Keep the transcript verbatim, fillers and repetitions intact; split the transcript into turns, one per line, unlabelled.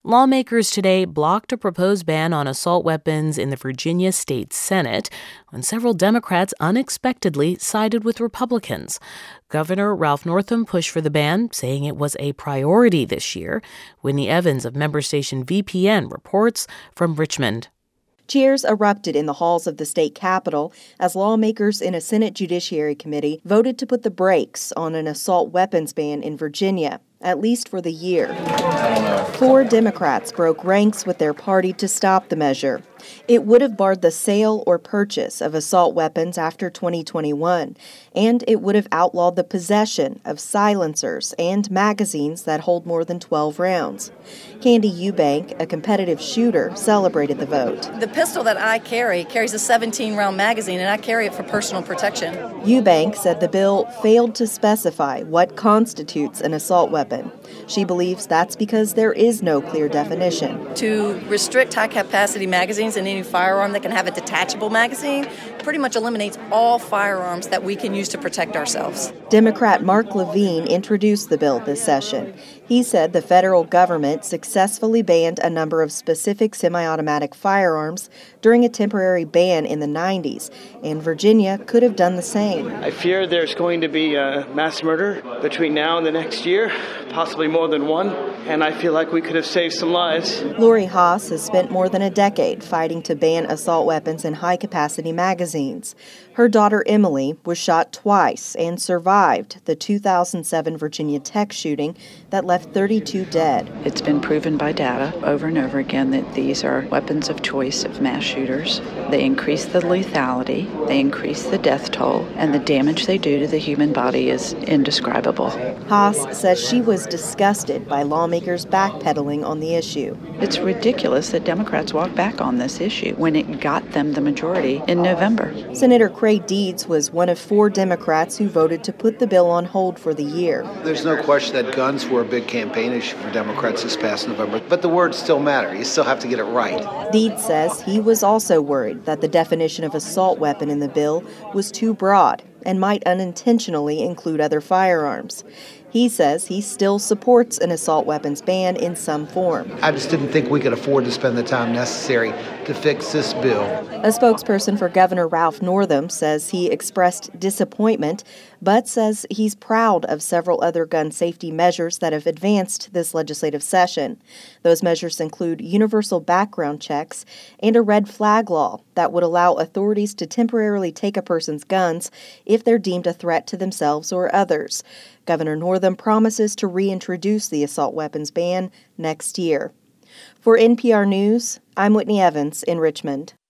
Lawmakers today blocked a proposed ban on assault weapons in the Virginia State Senate when several Democrats unexpectedly sided with Republicans. Governor Ralph Northam pushed for the ban, saying it was a priority this year. Whitney Evans of member station V P N reports from Richmond.
Cheers erupted in the halls of the state capitol as lawmakers in a Senate Judiciary Committee voted to put the brakes on an assault weapons ban in Virginia, at least for the year. Four Democrats broke ranks with their party to stop the measure. It would have barred the sale or purchase of assault weapons after twenty twenty-one, and it would have outlawed the possession of silencers and magazines that hold more than twelve rounds. Candy Eubank, a competitive shooter, celebrated the vote.
The pistol that I carry carries a seventeen round magazine, and I carry it for personal protection.
Eubank said the bill failed to specify what constitutes an assault weapon. She believes that's because there is no clear definition.
To restrict high-capacity magazines and any firearm that can have a detachable magazine pretty much eliminates all firearms that we can use to protect ourselves.
Democrat Mark Levine introduced the bill this session. He said the federal government successfully banned a number of specific semi-automatic firearms during a temporary ban in the nineties, and Virginia could have done the same.
I fear there's going to be a mass murder between now and the next year, possibly more than one, and I feel like we could have saved some lives.
Lori Haas has spent more than a decade fighting to ban assault weapons in high-capacity magazines. Her daughter Emily was shot twice and survived the two thousand seven Virginia Tech shooting that left thirty-two dead.
It's been proven by data over and over again that these are weapons of choice of mass shooters. They increase the lethality, they increase the death toll, and the damage they do to the human body is indescribable.
Haas says she was disgusted by lawmakers backpedaling on the issue.
It's ridiculous that Democrats walked back on this issue when it got them the majority in November.
Senator Craig Deeds was one of four Democrats who voted to put the bill on hold for the year.
There's no question that guns were a big campaign issue for Democrats this past November, but the words still matter. You still have to get it right.
Deeds says he was also worried that the definition of assault weapon in the bill was too broad and might unintentionally include other firearms. He says he still supports an assault weapons ban in some form.
I just didn't think we could afford to spend the time necessary to fix this bill.
A spokesperson for Governor Ralph Northam says he expressed disappointment, but says he's proud of several other gun safety measures that have advanced this legislative session. Those measures include universal background checks and a red flag law that would allow authorities to temporarily take a person's guns if they're deemed a threat to themselves or others. Governor Northam promises to reintroduce the assault weapons ban next year. For N P R News, I'm Whitney Evans in Richmond.